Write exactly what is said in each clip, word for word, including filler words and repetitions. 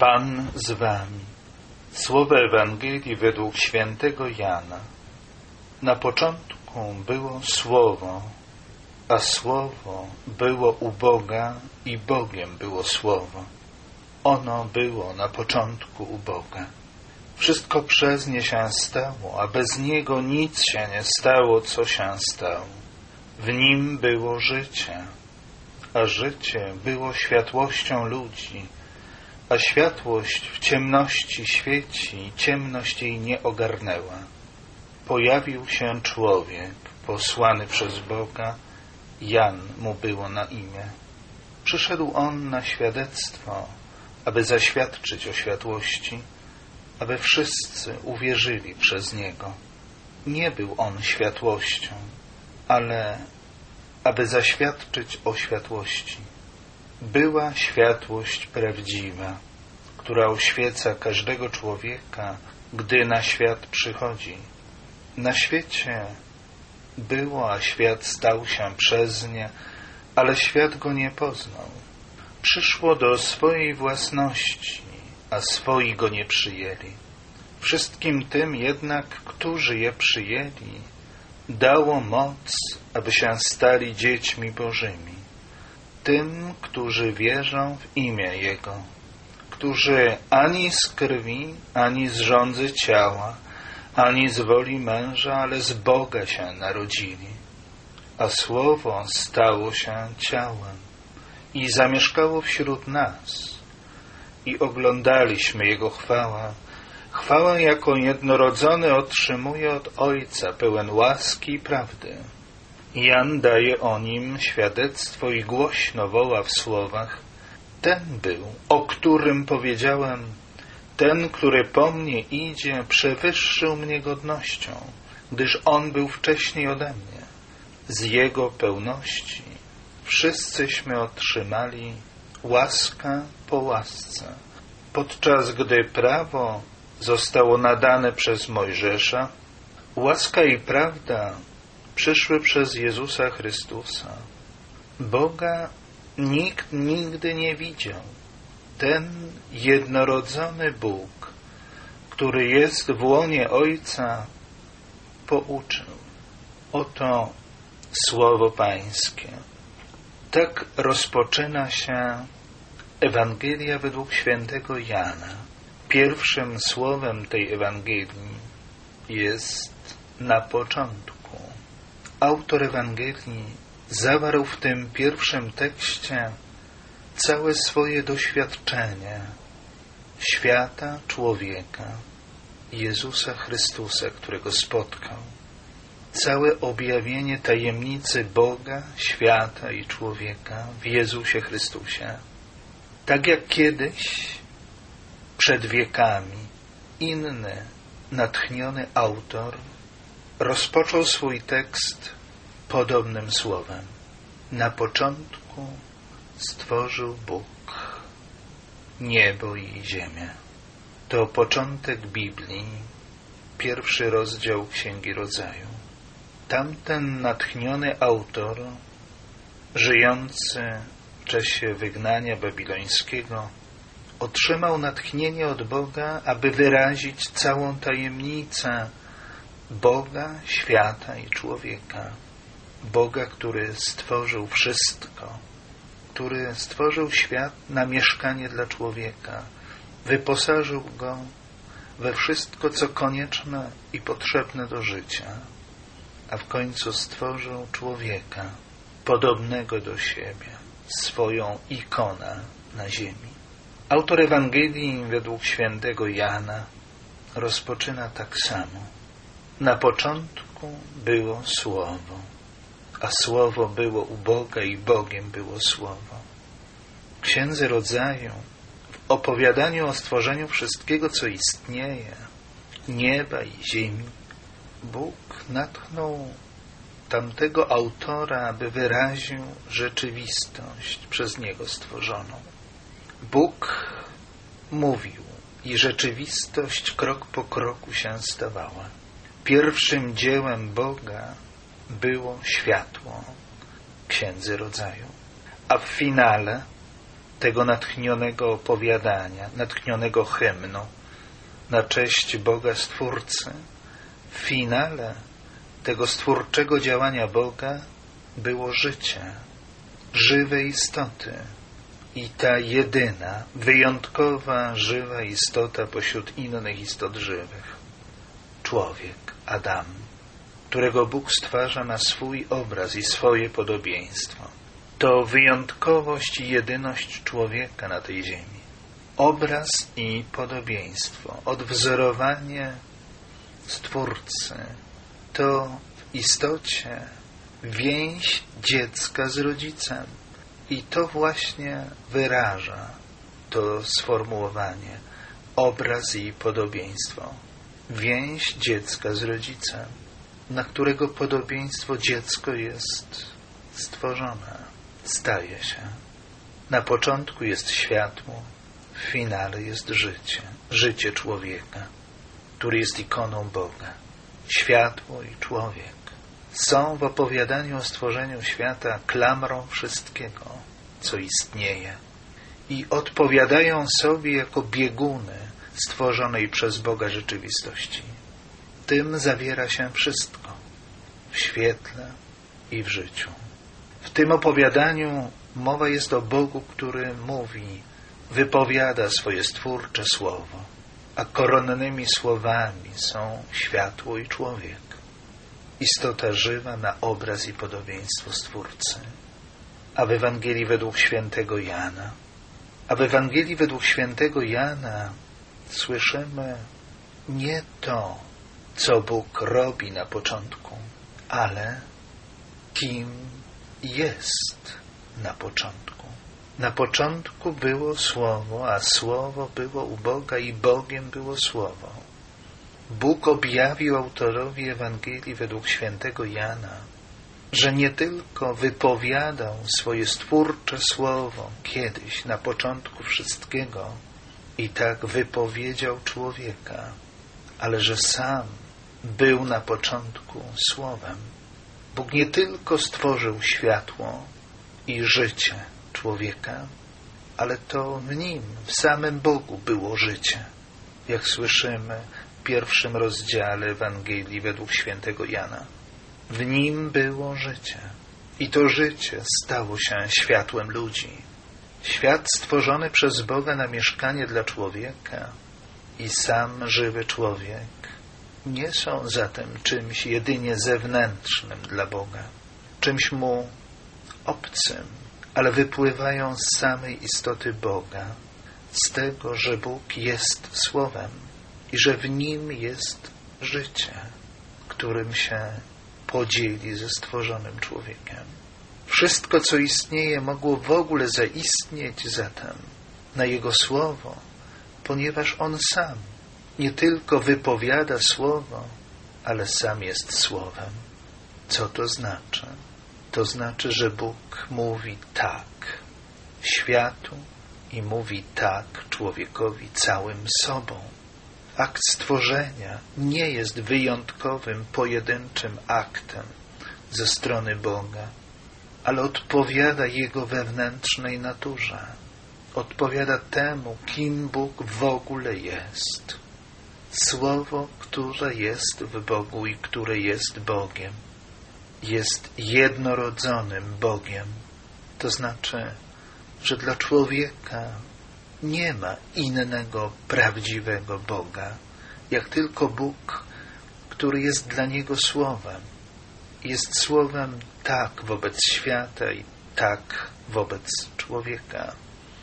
Pan z wami. Słowa Ewangelii według świętego Jana. Na początku było Słowo, a Słowo było u Boga i Bogiem było Słowo. Ono było na początku u Boga. Wszystko przez nie się stało, a bez Niego nic się nie stało, co się stało. W Nim było życie, a życie było światłością ludzi, a światłość w ciemności świeci, ciemność jej nie ogarnęła. Pojawił się człowiek, posłany przez Boga, Jan mu było na imię. Przyszedł on na świadectwo, aby zaświadczyć o światłości, aby wszyscy uwierzyli przez Niego. Nie był on światłością, ale aby zaświadczyć o światłości. Była światłość prawdziwa, która oświeca każdego człowieka, gdy na świat przychodzi. Na świecie było, a świat stał się przez nie, ale świat go nie poznał. Przyszło do swojej własności, a swoi go nie przyjęli. Wszystkim tym jednak, którzy je przyjęli, dało moc, aby się stali dziećmi Bożymi. Tym, którzy wierzą w imię Jego, którzy ani z krwi, ani z żądzy ciała, ani z woli męża, ale z Boga się narodzili. A Słowo stało się ciałem i zamieszkało wśród nas. I oglądaliśmy Jego chwałę. Chwałę, jaką jednorodzony otrzymuje od Ojca, pełen łaski i prawdy. Jan daje o Nim świadectwo i głośno woła w słowach: ten był, o którym powiedziałem, ten, który po mnie idzie, przewyższył mnie godnością, gdyż On był wcześniej ode mnie. Z Jego pełności wszyscyśmy otrzymali łaskę po łasce. Podczas gdy prawo zostało nadane przez Mojżesza, łaska i prawda przyszły przez Jezusa Chrystusa. Boga nikt nigdy nie widział. Ten jednorodzony Bóg, który jest w łonie Ojca, pouczył. Oto Słowo Pańskie. Tak rozpoczyna się Ewangelia według świętego Jana. Pierwszym słowem tej Ewangelii jest na początku. Autor Ewangelii zawarł w tym pierwszym tekście całe swoje doświadczenie świata, człowieka, Jezusa Chrystusa, którego spotkał. Całe objawienie tajemnicy Boga, świata i człowieka w Jezusie Chrystusie. Tak jak kiedyś, przed wiekami, inny, natchniony autor rozpoczął swój tekst podobnym słowem. Na początku stworzył Bóg niebo i ziemię. To początek Biblii, pierwszy rozdział Księgi Rodzaju. Tamten natchniony autor, żyjący w czasie wygnania babilońskiego, otrzymał natchnienie od Boga, aby wyrazić całą tajemnicę Boga, świata i człowieka. Boga, który stworzył wszystko, który stworzył świat na mieszkanie dla człowieka, wyposażył go we wszystko, co konieczne i potrzebne do życia, a w końcu stworzył człowieka podobnego do siebie, swoją ikonę na ziemi. Autor Ewangelii według świętego Jana rozpoczyna tak samo. Na początku było Słowo, a Słowo było u Boga i Bogiem było Słowo. W Księdze Rodzaju, w opowiadaniu o stworzeniu wszystkiego, co istnieje, nieba i ziemi, Bóg natchnął tamtego autora, aby wyraził rzeczywistość przez Niego stworzoną. Bóg mówił i rzeczywistość krok po kroku się stawała. Pierwszym dziełem Boga było światło w Księdze Rodzaju, a w finale tego natchnionego opowiadania, natchnionego hymnu na cześć Boga Stwórcy, w finale tego stwórczego działania Boga było życie, żywe istoty. I ta jedyna, wyjątkowa, żywa istota pośród innych istot żywych. Człowiek, Adam, którego Bóg stwarza na swój obraz i swoje podobieństwo. To wyjątkowość i jedyność człowieka na tej ziemi. Obraz i podobieństwo, odwzorowanie Stwórcy. To w istocie więź dziecka z rodzicem. I to właśnie wyraża to sformułowanie obraz i podobieństwo. Więź dziecka z rodzicem, na którego podobieństwo dziecko jest stworzone, staje się. Na początku jest światło, w finale jest życie, życie człowieka, który jest ikoną Boga. Światło i człowiek są w opowiadaniu o stworzeniu świata klamrą wszystkiego, co istnieje, i odpowiadają sobie jako bieguny stworzonej przez Boga rzeczywistości. Tym zawiera się wszystko w świetle i w życiu. W tym opowiadaniu mowa jest o Bogu, który mówi, wypowiada swoje stwórcze słowo, a koronnymi słowami są światło i człowiek. Istota żywa na obraz i podobieństwo Stwórcy. A w Ewangelii według świętego Jana, a w Ewangelii według świętego Jana słyszymy nie to, co Bóg robi na początku, ale kim jest na początku. Na początku było Słowo, a Słowo było u Boga i Bogiem było Słowo. Bóg objawił autorowi Ewangelii według świętego Jana, że nie tylko wypowiadał swoje stwórcze słowo kiedyś, na początku wszystkiego, i tak wypowiedział człowieka, ale że sam był na początku Słowem. Bóg nie tylko stworzył światło i życie człowieka, ale to w Nim, w samym Bogu było życie. Jak słyszymy w pierwszym rozdziale Ewangelii według świętego Jana. W Nim było życie i to życie stało się światłem ludzi. Świat stworzony przez Boga na mieszkanie dla człowieka i sam żywy człowiek nie są zatem czymś jedynie zewnętrznym dla Boga, czymś Mu obcym, ale wypływają z samej istoty Boga, z tego, że Bóg jest Słowem i że w Nim jest życie, którym się podzieli ze stworzonym człowiekiem. Wszystko, co istnieje, mogło w ogóle zaistnieć zatem na Jego Słowo, ponieważ On sam nie tylko wypowiada Słowo, ale sam jest Słowem. Co to znaczy? To znaczy, że Bóg mówi tak światu i mówi tak człowiekowi całym sobą. Akt stworzenia nie jest wyjątkowym, pojedynczym aktem ze strony Boga, ale odpowiada Jego wewnętrznej naturze. Odpowiada temu, kim Bóg w ogóle jest. Słowo, które jest w Bogu i które jest Bogiem, jest jednorodzonym Bogiem. To znaczy, że dla człowieka nie ma innego prawdziwego Boga, jak tylko Bóg, który jest dla niego Słowem. Jest Słowem tak wobec świata i tak wobec człowieka.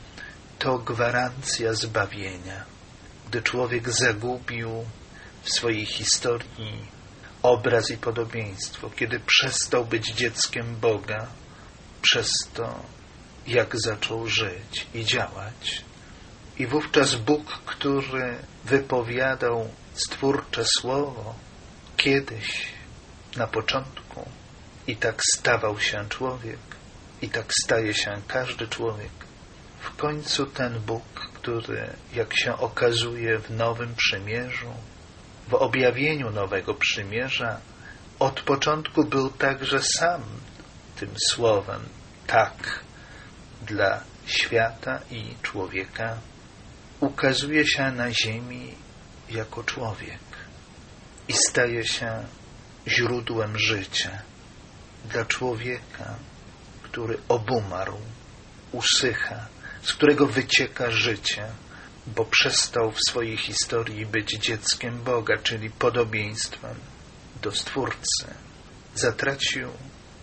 To gwarancja zbawienia. Gdy człowiek zagubił w swojej historii obraz i podobieństwo, kiedy przestał być dzieckiem Boga, przez to, jak zaczął żyć i działać. I wówczas Bóg, który wypowiadał stwórcze słowo kiedyś, na początku, i tak stawał się człowiek, i tak staje się każdy człowiek. W końcu ten Bóg, który, jak się okazuje w Nowym Przymierzu, w objawieniu Nowego Przymierza, od początku był także sam tym słowem tak dla świata i człowieka, ukazuje się na ziemi jako człowiek i staje się źródłem życia dla człowieka, który obumarł, usycha, z którego wycieka życie, bo przestał w swojej historii być dzieckiem Boga, czyli podobieństwem do Stwórcy. Zatracił,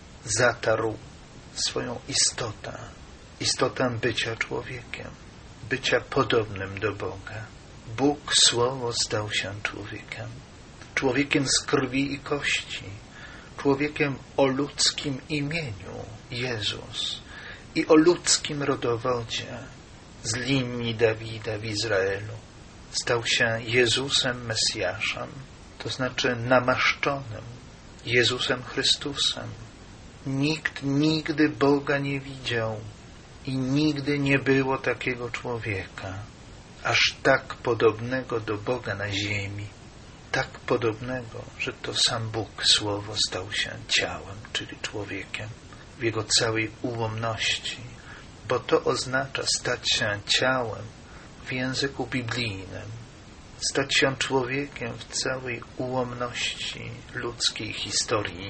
zatarł swoją istotę, istotę bycia człowiekiem, bycia podobnym do Boga. Bóg Słowo stał się człowiekiem, człowiekiem z krwi i kości, człowiekiem o ludzkim imieniu Jezus i o ludzkim rodowodzie z linii Dawida w Izraelu. Stał się Jezusem Mesjaszem, to znaczy namaszczonym Jezusem Chrystusem. Nikt nigdy Boga nie widział i nigdy nie było takiego człowieka, aż tak podobnego do Boga na ziemi, tak podobnego, że to sam Bóg Słowo stał się ciałem, czyli człowiekiem w jego całej ułomności, bo to oznacza stać się ciałem w języku biblijnym, stać się człowiekiem w całej ułomności ludzkiej historii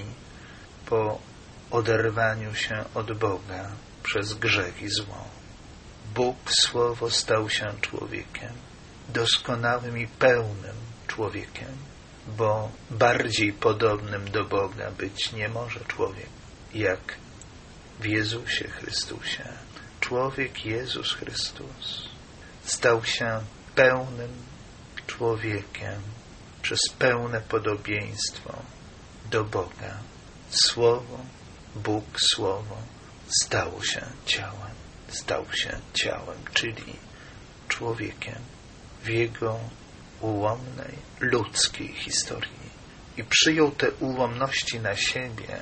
po oderwaniu się od Boga przez grzech i zło. Bóg Słowo stał się człowiekiem, doskonałym i pełnym człowiekiem, bo bardziej podobnym do Boga być nie może człowiek, jak w Jezusie Chrystusie. Człowiek Jezus Chrystus stał się pełnym człowiekiem przez pełne podobieństwo do Boga. Słowo, Bóg Słowo stało się ciałem, stał się ciałem, czyli człowiekiem w jego ułomnej, ludzkiej historii i przyjął te ułomności na siebie,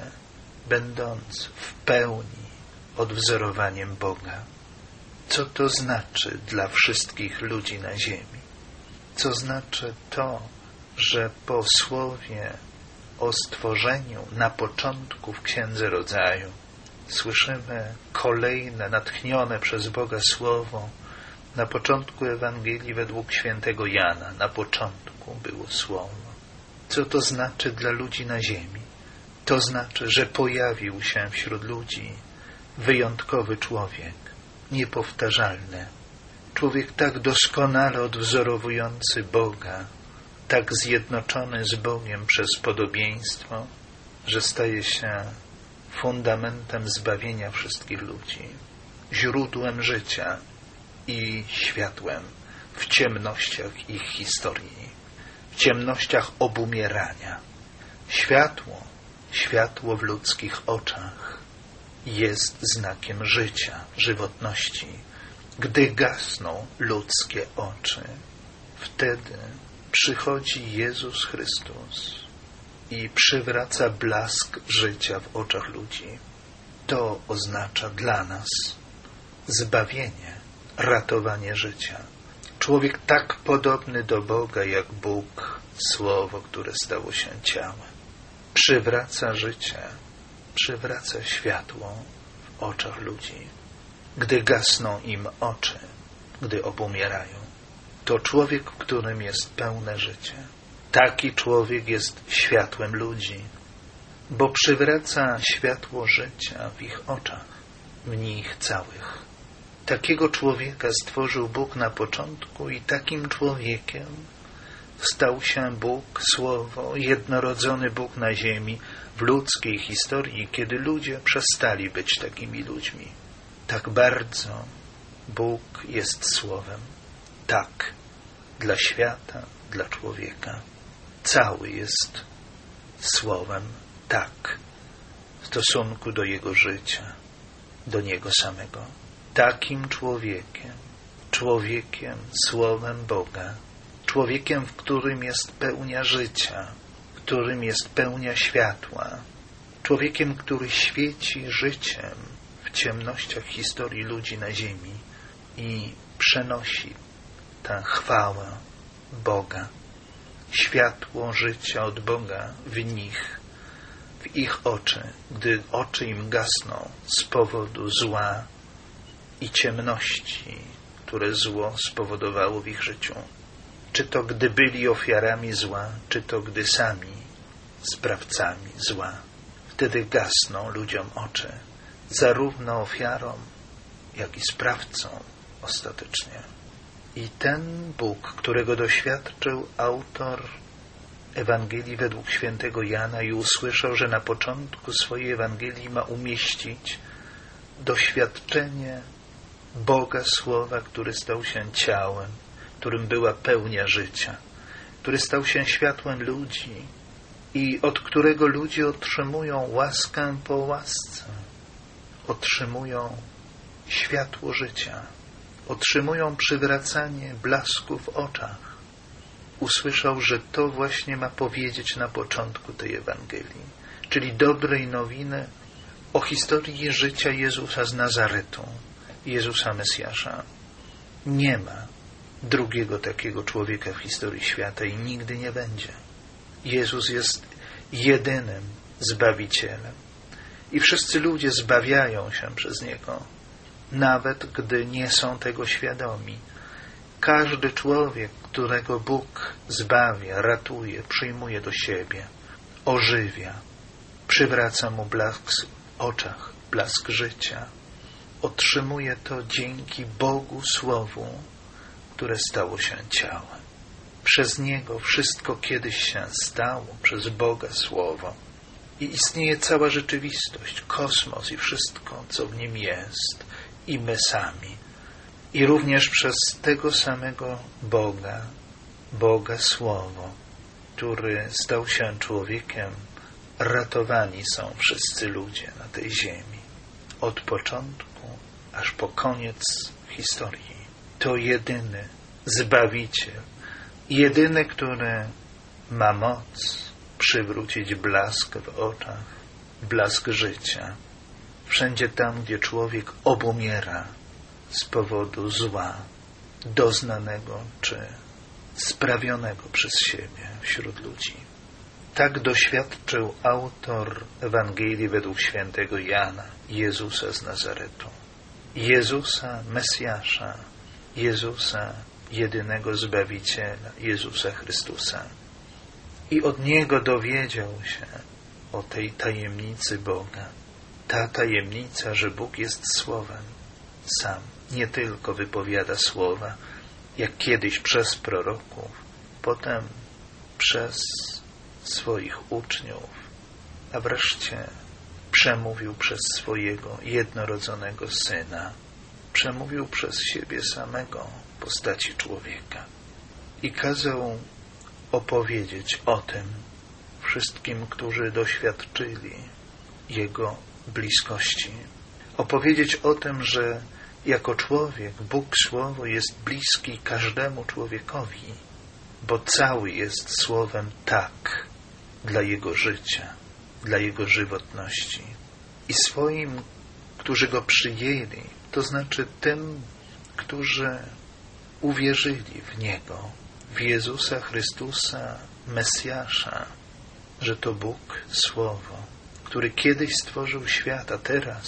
będąc w pełni odwzorowaniem Boga. Co to znaczy dla wszystkich ludzi na ziemi? Co znaczy to, że po słowie o stworzeniu na początku w Księdze Rodzaju słyszymy kolejne natchnione przez Boga słowo na początku Ewangelii według świętego Jana. Na początku było słowo. Co to znaczy dla ludzi na ziemi? To znaczy, że pojawił się wśród ludzi wyjątkowy człowiek, niepowtarzalny. Człowiek tak doskonale odwzorowujący Boga, tak zjednoczony z Bogiem przez podobieństwo, że staje się fundamentem zbawienia wszystkich ludzi, źródłem życia i światłem w ciemnościach ich historii, w ciemnościach obumierania. Światło, światło w ludzkich oczach jest znakiem życia, żywotności. Gdy gasną ludzkie oczy, wtedy przychodzi Jezus Chrystus i przywraca blask życia w oczach ludzi. To oznacza dla nas zbawienie, ratowanie życia. Człowiek tak podobny do Boga jak Bóg, Słowo, które stało się ciałem, przywraca życie, przywraca światło w oczach ludzi. Gdy gasną im oczy, gdy obumierają, to człowiek, w którym jest pełne życie. Taki człowiek jest światłem ludzi, bo przywraca światło życia w ich oczach, w nich całych. Takiego człowieka stworzył Bóg na początku i takim człowiekiem stał się Bóg, Słowo, jednorodzony Bóg na ziemi w ludzkiej historii, kiedy ludzie przestali być takimi ludźmi. Tak bardzo Bóg jest Słowem. Tak, dla świata, dla człowieka. Cały jest Słowem. Tak, w stosunku do Jego życia, do Niego samego. Takim człowiekiem, człowiekiem, Słowem Boga, człowiekiem, w którym jest pełnia życia, w którym jest pełnia światła, człowiekiem, który świeci życiem w ciemnościach historii ludzi na ziemi i przenosi tę chwałę Boga, światło życia od Boga w nich, w ich oczy, gdy oczy im gasną z powodu zła i ciemności, które zło spowodowało w ich życiu. Czy to gdy byli ofiarami zła, czy to gdy sami sprawcami zła. Wtedy gasną ludziom oczy, zarówno ofiarą, jak i sprawcą ostatecznie. I ten Bóg, którego doświadczył autor Ewangelii według świętego Jana i usłyszał, że na początku swojej Ewangelii ma umieścić doświadczenie Boga Słowa, który stał się ciałem, którym była pełnia życia, który stał się światłem ludzi i od którego ludzie otrzymują łaskę po łasce, otrzymują światło życia, otrzymują przywracanie blasku w oczach. Usłyszał, że to właśnie ma powiedzieć na początku tej Ewangelii, czyli dobrej nowiny o historii życia Jezusa z Nazaretu, Jezusa Mesjasza. Nie ma drugiego takiego człowieka w historii świata i nigdy nie będzie. Jezus jest jedynym Zbawicielem i wszyscy ludzie zbawiają się przez Niego, nawet gdy nie są tego świadomi. Każdy człowiek, którego Bóg zbawia, ratuje, przyjmuje do siebie, ożywia, przywraca mu blask w oczach, blask życia, otrzymuje to dzięki Bogu Słowu, które stało się ciałem. Przez Niego wszystko kiedyś się stało, przez Boga Słowo. I istnieje cała rzeczywistość, kosmos i wszystko, co w nim jest, i my sami. I również przez tego samego Boga, Boga Słowo, który stał się człowiekiem, ratowani są wszyscy ludzie na tej ziemi. Od początku aż po koniec historii. To jedyny Zbawiciel, jedyny, który ma moc przywrócić blask w oczach, blask życia. Wszędzie tam, gdzie człowiek obumiera z powodu zła, doznanego czy sprawionego przez siebie wśród ludzi. Tak doświadczył autor Ewangelii według świętego Jana, Jezusa z Nazaretu. Jezusa Mesjasza, Jezusa jedynego Zbawiciela, Jezusa Chrystusa. I od Niego dowiedział się o tej tajemnicy Boga. Ta tajemnica, że Bóg jest Słowem sam, nie tylko wypowiada słowa, jak kiedyś przez proroków, potem przez swoich uczniów, a wreszcie przemówił przez swojego jednorodzonego Syna, przemówił przez siebie samego w postaci człowieka i kazał opowiedzieć o tym wszystkim, którzy doświadczyli Jego bliskości. Opowiedzieć o tym, że jako człowiek Bóg Słowo jest bliski każdemu człowiekowi, bo cały jest Słowem tak dla Jego życia, dla Jego żywotności. I swoim, którzy Go przyjęli, to znaczy tym, którzy uwierzyli w Niego, w Jezusa Chrystusa, Mesjasza, że to Bóg Słowo, który kiedyś stworzył świat, a teraz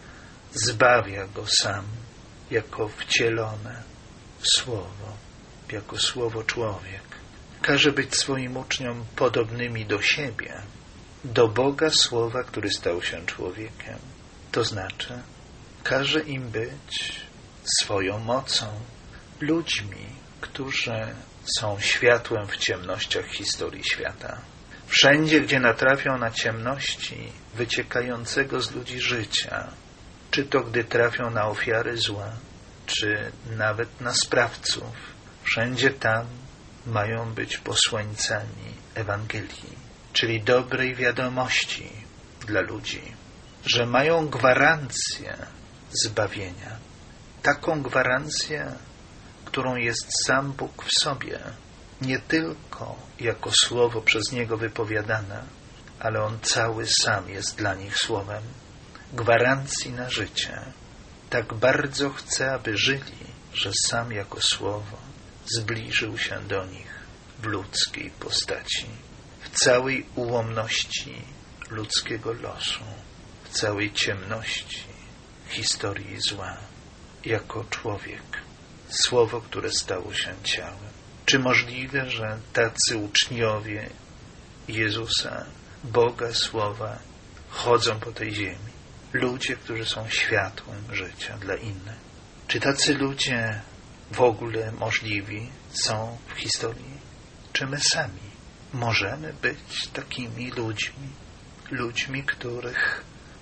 zbawia go sam jako wcielone Słowo, jako Słowo człowiek. Każe być swoim uczniom podobnymi do siebie, do Boga Słowa, który stał się człowiekiem. To znaczy, każe im być swoją mocą ludźmi, którzy są światłem w ciemnościach historii świata. Wszędzie, gdzie natrafią na ciemności wyciekającego z ludzi życia, czy to gdy trafią na ofiary zła, czy nawet na sprawców, wszędzie tam mają być posłańcami Ewangelii, czyli dobrej wiadomości dla ludzi, że mają gwarancję zbawienia. Taką gwarancję, którą jest sam Bóg w sobie, nie tylko jako Słowo przez Niego wypowiadane, ale On cały sam jest dla nich Słowem gwarancji na życie. Tak bardzo chce, aby żyli, że sam jako Słowo zbliżył się do nich w ludzkiej postaci, w całej ułomności ludzkiego losu, w całej ciemności historii zła jako człowiek. Słowo, które stało się ciałem. Czy możliwe, że tacy uczniowie Jezusa, Boga Słowa, chodzą po tej ziemi? Ludzie, którzy są światłem życia dla innych. Czy tacy ludzie w ogóle możliwi są w historii? Czy my sami możemy być takimi ludźmi? Ludźmi, których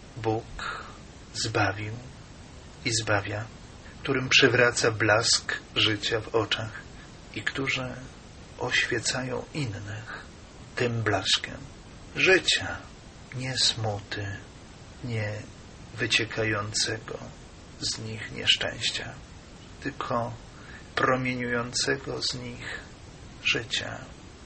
Bóg zbawił i zbawia, którym przywraca blask życia w oczach i którzy oświecają innych tym blaskiem życia, nie smuty, nie wyciekającego z nich nieszczęścia, tylko promieniującego z nich życia.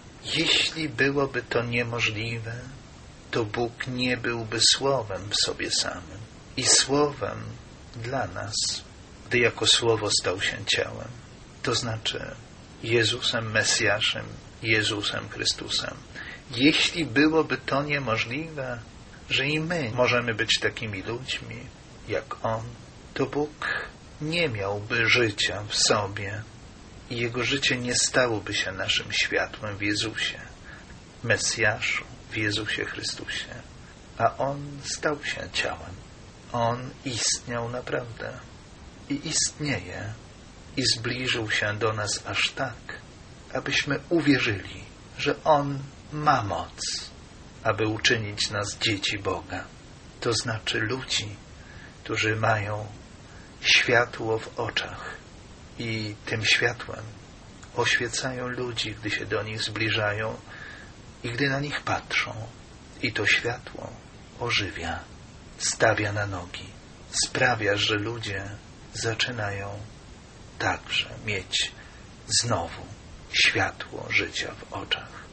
Jeśli byłoby to niemożliwe, to Bóg nie byłby Słowem w sobie samym i Słowem dla nas, gdy jako Słowo stał się ciałem, to znaczy Jezusem Mesjaszem, Jezusem Chrystusem. Jeśli byłoby to niemożliwe, że i my możemy być takimi ludźmi jak On, to Bóg nie miałby życia w sobie i Jego życie nie stałoby się naszym światłem w Jezusie, Mesjaszu, w Jezusie Chrystusie. A On stał się ciałem. On istniał naprawdę i istnieje i zbliżył się do nas aż tak, abyśmy uwierzyli, że On ma moc, aby uczynić nas dzieci Boga. To znaczy ludzi, którzy mają światło w oczach i tym światłem oświecają ludzi, gdy się do nich zbliżają i gdy na nich patrzą. I to światło ożywia, stawia na nogi, sprawia, że ludzie zaczynają także mieć znowu światło życia w oczach.